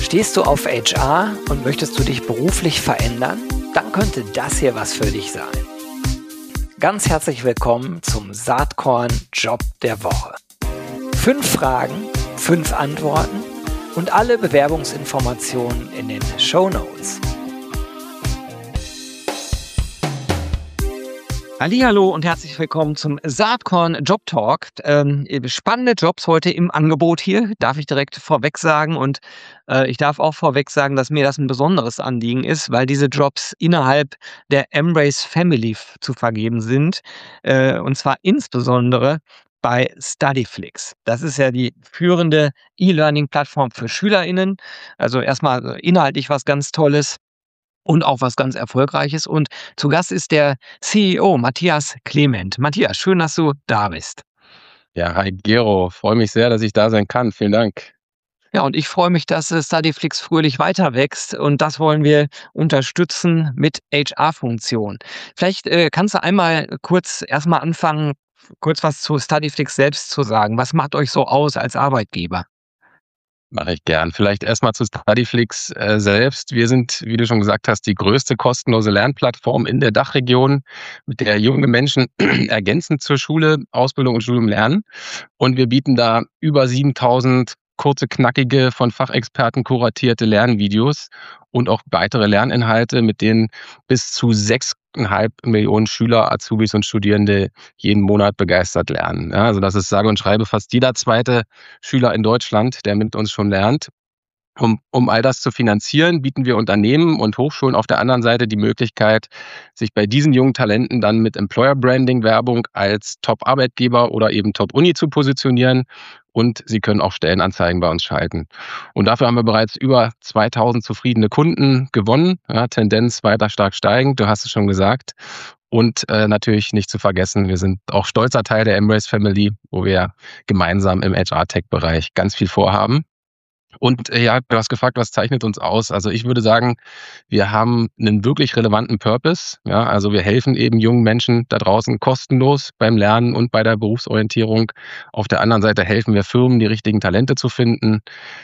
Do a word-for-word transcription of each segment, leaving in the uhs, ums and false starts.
Stehst du auf H R und möchtest du dich beruflich verändern? Dann könnte das hier was für dich sein. Ganz herzlich willkommen zum Saatkorn Job der Woche. Fünf Fragen, fünf Antworten und alle Bewerbungsinformationen in den Shownotes. Hallihallo und herzlich willkommen zum Saatkorn Job Talk. Ähm, spannende Jobs heute im Angebot hier, darf ich direkt vorweg sagen. Und äh, ich darf auch vorweg sagen, dass mir das ein besonderes Anliegen ist, weil diese Jobs innerhalb der Embrace Family f- zu vergeben sind. Äh, und zwar insbesondere bei Studyflix. Das ist ja die führende E-Learning-Plattform für SchülerInnen. Also erstmal äh, inhaltlich was ganz Tolles. Und auch was ganz Erfolgreiches. Und zu Gast ist der C E O Matthias Clement. Matthias, schön, dass du da bist. Ja, hi Gero, freue mich sehr, dass ich da sein kann. Vielen Dank. Ja, und ich freue mich, dass äh, Studyflix fröhlich weiter wächst. Und das wollen wir unterstützen mit H R-Funktionen. Vielleicht äh, kannst du einmal kurz erstmal anfangen, kurz was zu Studyflix selbst zu sagen. Was macht euch so aus als Arbeitgeber? Mache ich gern. Vielleicht erstmal zu Studyflix äh, selbst. Wir sind, wie du schon gesagt hast, die größte kostenlose Lernplattform in der Dachregion, mit der junge Menschen ergänzend zur Schule, Ausbildung und Studium lernen. Und wir bieten da über siebentausend kurze, knackige, von Fachexperten kuratierte Lernvideos und auch weitere Lerninhalte, mit denen bis zu sechs Komma fünf Millionen Schüler, Azubis und Studierende jeden Monat begeistert lernen. Ja, also das ist sage und schreibe fast jeder zweite Schüler in Deutschland, der mit uns schon lernt. Um, um all das zu finanzieren, bieten wir Unternehmen und Hochschulen auf der anderen Seite die Möglichkeit, sich bei diesen jungen Talenten dann mit Employer Branding Werbung als Top-Arbeitgeber oder eben Top-Uni zu positionieren. Und sie können auch Stellenanzeigen bei uns schalten. Und dafür haben wir bereits über zweitausend zufriedene Kunden gewonnen. Ja, Tendenz weiter stark steigend, du hast es schon gesagt. Und äh, natürlich nicht zu vergessen, wir sind auch stolzer Teil der Embrace Family, wo wir gemeinsam im H R-Tech-Bereich ganz viel vorhaben. Und äh, ja, du hast gefragt, was zeichnet uns aus? Also ich würde sagen, wir haben einen wirklich relevanten Purpose. Ja, also wir helfen eben jungen Menschen da draußen kostenlos beim Lernen und bei der Berufsorientierung. Auf der anderen Seite helfen wir Firmen, die richtigen Talente zu finden.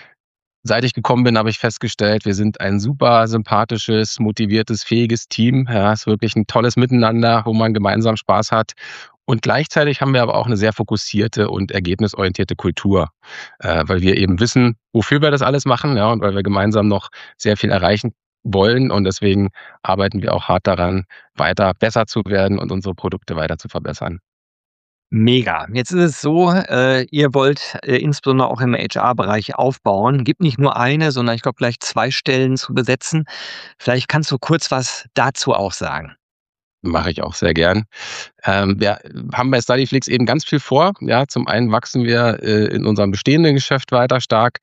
Seit ich gekommen bin, habe ich festgestellt, wir sind ein super sympathisches, motiviertes, fähiges Team. Ja, es ist wirklich ein tolles Miteinander, wo man gemeinsam Spaß hat. Und gleichzeitig haben wir aber auch eine sehr fokussierte und ergebnisorientierte Kultur, äh, weil wir eben wissen, wofür wir das alles machen, ja, und weil wir gemeinsam noch sehr viel erreichen wollen. Und deswegen arbeiten wir auch hart daran, weiter besser zu werden und unsere Produkte weiter zu verbessern. Mega. Jetzt ist es so, äh, ihr wollt äh, insbesondere auch im H R-Bereich aufbauen. Gibt nicht nur eine, sondern ich glaube gleich zwei Stellen zu besetzen. Vielleicht kannst du kurz was dazu auch sagen. Mache ich auch sehr gern. Ähm, wir haben bei Studyflix eben ganz viel vor. Ja, zum einen wachsen wir äh, in unserem bestehenden Geschäft weiter stark,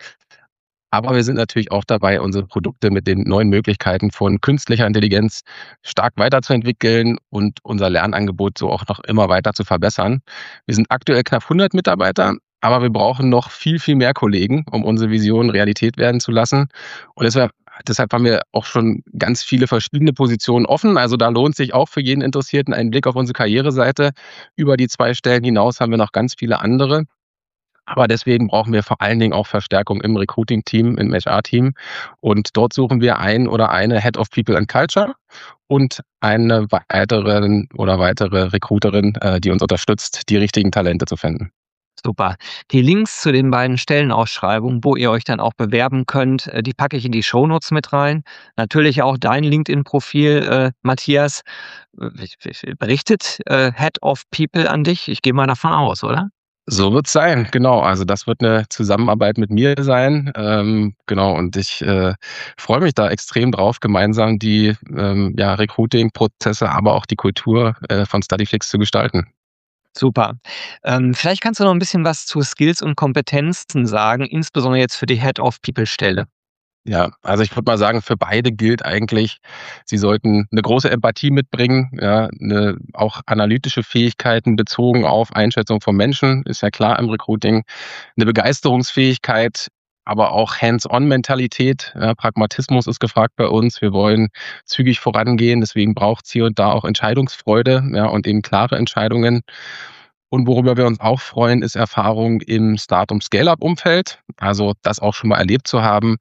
aber wir sind natürlich auch dabei, unsere Produkte mit den neuen Möglichkeiten von künstlicher Intelligenz stark weiterzuentwickeln und unser Lernangebot so auch noch immer weiter zu verbessern. Wir sind aktuell knapp hundert Mitarbeiter, aber wir brauchen noch viel, viel mehr Kollegen, um unsere Vision Realität werden zu lassen. Und deshalb, deshalb haben wir auch schon ganz viele verschiedene Positionen offen. Also da lohnt sich auch für jeden Interessierten ein Blick auf unsere Karriereseite. Über die zwei Stellen hinaus haben wir noch ganz viele andere. Aber deswegen brauchen wir vor allen Dingen auch Verstärkung im Recruiting-Team, im H R-Team. Und dort suchen wir einen oder eine Head of People and Culture und eine weitere oder weitere Recruiterin, äh, die uns unterstützt, die richtigen Talente zu finden. Super. Die Links zu den beiden Stellenausschreibungen, wo ihr euch dann auch bewerben könnt, äh, die packe ich in die Shownotes mit rein. Natürlich auch dein LinkedIn-Profil, äh, Matthias. Äh, Berichtet äh, Head of People an dich? Ich gehe mal davon aus, oder? So wird's sein, genau. Also das wird eine Zusammenarbeit mit mir sein. Ähm, genau, und ich äh, freue mich da extrem drauf, gemeinsam die ähm, ja, Recruiting-Prozesse, aber auch die Kultur äh, von Studyflix zu gestalten. Super. Ähm, vielleicht kannst du noch ein bisschen was zu Skills und Kompetenzen sagen, insbesondere jetzt für die Head of People Stelle. Ja, also ich würde mal sagen, für beide gilt eigentlich, sie sollten eine große Empathie mitbringen, ja, 'ne auch analytische Fähigkeiten bezogen auf Einschätzung von Menschen, ist ja klar im Recruiting, eine Begeisterungsfähigkeit, aber auch Hands-on-Mentalität, ja, Pragmatismus ist gefragt bei uns. Wir wollen zügig vorangehen, deswegen braucht's hier und da auch Entscheidungsfreude, ja, und eben klare Entscheidungen. Und worüber wir uns auch freuen, ist Erfahrung im Start- und Scale-up-Umfeld, also das auch schon mal erlebt zu haben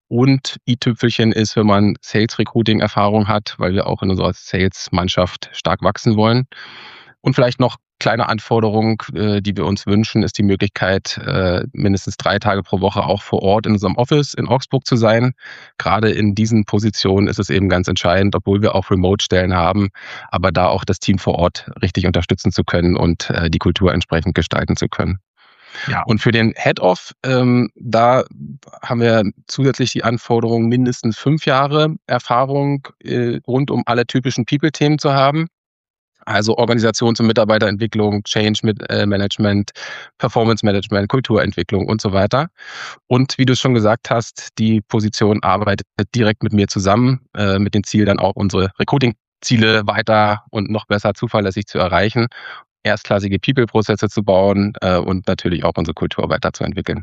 Und i-Tüpfelchen ist, wenn man Sales-Recruiting-Erfahrung hat, weil wir auch in unserer Sales-Mannschaft stark wachsen wollen. Und vielleicht noch kleine Anforderung, äh, die wir uns wünschen, ist die Möglichkeit, äh, mindestens drei Tage pro Woche auch vor Ort in unserem Office in Augsburg zu sein. Gerade in diesen Positionen ist es eben ganz entscheidend, obwohl wir auch Remote-Stellen haben, aber da auch das Team vor Ort richtig unterstützen zu können und äh, die Kultur entsprechend gestalten zu können. Ja. Und für den Head-Off, ähm, da haben wir zusätzlich die Anforderung, mindestens fünf Jahre Erfahrung äh, rund um alle typischen People-Themen zu haben. Also Organisations- und Mitarbeiterentwicklung, Change äh, Management, Performance Management, Kulturentwicklung und so weiter. Und wie du schon gesagt hast, die Position arbeitet direkt mit mir zusammen, äh, mit dem Ziel dann auch unsere Recruiting-Ziele weiter und noch besser zuverlässig zu erreichen, erstklassige People-Prozesse zu bauen äh, und natürlich auch unsere Kultur weiterzuentwickeln.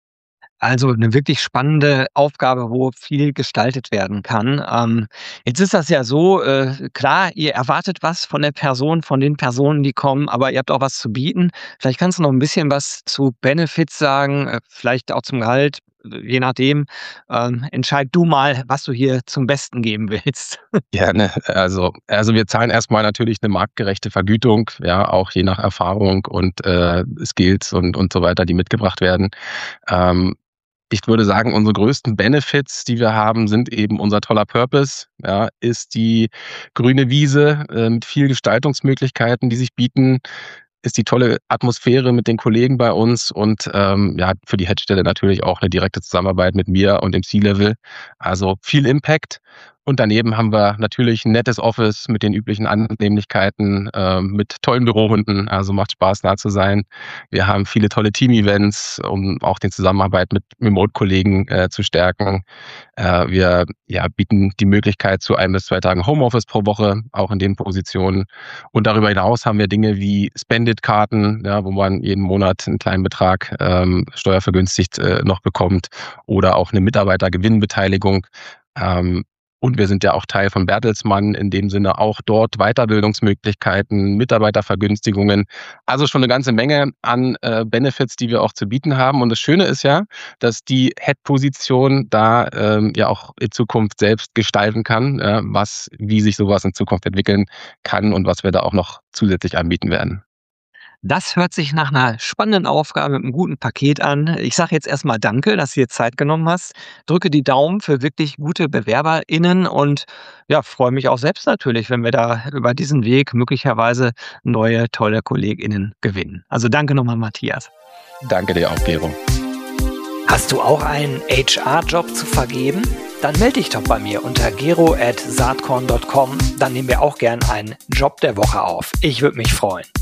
Also eine wirklich spannende Aufgabe, wo viel gestaltet werden kann. Ähm, jetzt ist das ja so, äh, klar, ihr erwartet was von der Person, von den Personen, die kommen, aber ihr habt auch was zu bieten. Vielleicht kannst du noch ein bisschen was zu Benefits sagen, äh, vielleicht auch zum Gehalt, je nachdem. Ähm, entscheid du mal, was du hier zum Besten geben willst. Gerne. Also, also wir zahlen erstmal natürlich eine marktgerechte Vergütung, ja, auch je nach Erfahrung und äh, Skills und, und so weiter, die mitgebracht werden. Ähm, Ich würde sagen, unsere größten Benefits, die wir haben, sind eben unser toller Purpose, ja, ist die grüne Wiese äh, mit vielen Gestaltungsmöglichkeiten, die sich bieten, ist die tolle Atmosphäre mit den Kollegen bei uns und ähm, ja, für die Headstelle natürlich auch eine direkte Zusammenarbeit mit mir und dem C-Level. Also viel Impact. Und daneben haben wir natürlich ein nettes Office mit den üblichen Annehmlichkeiten, äh, mit tollen Bürohunden. Also macht Spaß, da zu sein. Wir haben viele tolle Team-Events, um auch die Zusammenarbeit mit Remote-Kollegen äh, zu stärken. Äh, wir ja, bieten die Möglichkeit zu ein bis zwei Tagen Homeoffice pro Woche, auch in den Positionen. Und darüber hinaus haben wir Dinge wie Spendit-Karten, ja, wo man jeden Monat einen kleinen Betrag ähm, steuervergünstigt äh, noch bekommt oder auch eine Mitarbeitergewinnbeteiligung. Ähm, Und wir sind ja auch Teil von Bertelsmann, in dem Sinne auch dort Weiterbildungsmöglichkeiten, Mitarbeitervergünstigungen. Also schon eine ganze Menge an äh, Benefits, die wir auch zu bieten haben. Und das Schöne ist ja, dass die Head-Position da ähm, ja auch in Zukunft selbst gestalten kann, äh, was, wie sich sowas in Zukunft entwickeln kann und was wir da auch noch zusätzlich anbieten werden. Das hört sich nach einer spannenden Aufgabe mit einem guten Paket an. Ich sage jetzt erst mal danke, dass du dir Zeit genommen hast. Drücke die Daumen für wirklich gute BewerberInnen und ja, freue mich auch selbst natürlich, wenn wir da über diesen Weg möglicherweise neue, tolle KollegInnen gewinnen. Also danke nochmal, Matthias. Danke dir auch, Gero. Hast du auch einen H R-Job zu vergeben? Dann melde dich doch bei mir unter gero at saatkorn punkt com. Dann nehmen wir auch gern einen Job der Woche auf. Ich würde mich freuen.